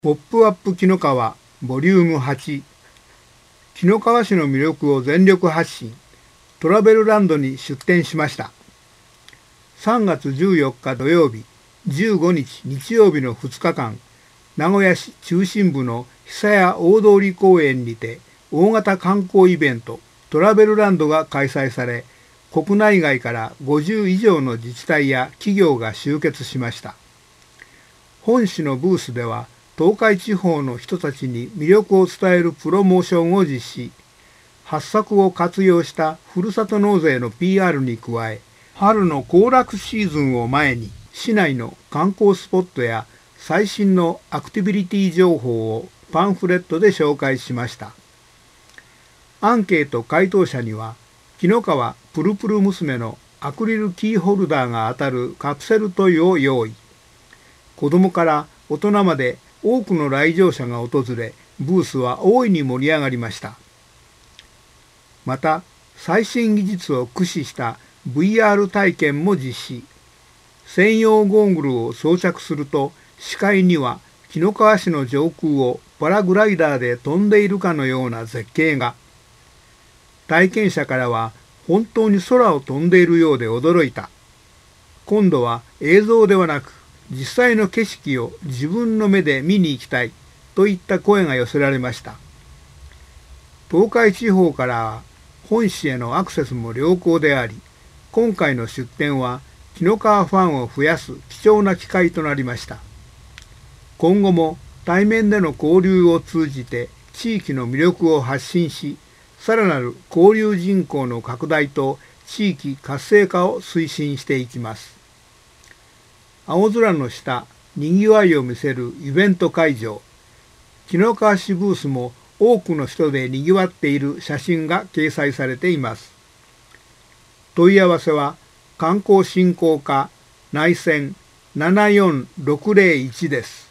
ポップアップ紀の川ボリューム8、紀の川市の魅力を全力発信、トラベルランドに出店しました。3月14日土曜日、15日日曜日の2日間、名古屋市中心部の久屋大通公園にて大型観光イベントトラベルランドが開催され、国内外から50以上の自治体や企業が集結しました。本市のブースでは、東海地方の人たちに魅力を伝えるプロモーションを実施。発作を活用したふるさと納税の PR に加え、春の行楽シーズンを前に市内の観光スポットや最新のアクティビティ情報をパンフレットで紹介しました。アンケート回答者には、紀の川プルプル娘のアクリルキーホルダーが当たるカプセルトイを用意。子供から大人まで多くの来場者が訪れ、ブースは大いに盛り上がりました。また、最新技術を駆使した VR 体験も実施。専用ゴーグルを装着すると、視界には紀の川市の上空をパラグライダーで飛んでいるかのような絶景が。体験者からは、本当に空を飛んでいるようで驚いた。今度は映像ではなく、実際の景色を自分の目で見に行きたいといった声が寄せられました。東海地方からは本市へのアクセスも良好であり、今回の出店は紀の川ファンを増やす貴重な機会となりました。今後も対面での交流を通じて地域の魅力を発信し、さらなる交流人口の拡大と地域活性化を推進していきます。青空の下、にぎわいを見せるイベント会場。紀の川市ブースも多くの人でにぎわっている写真が掲載されています。問い合わせは観光振興課内線74601です。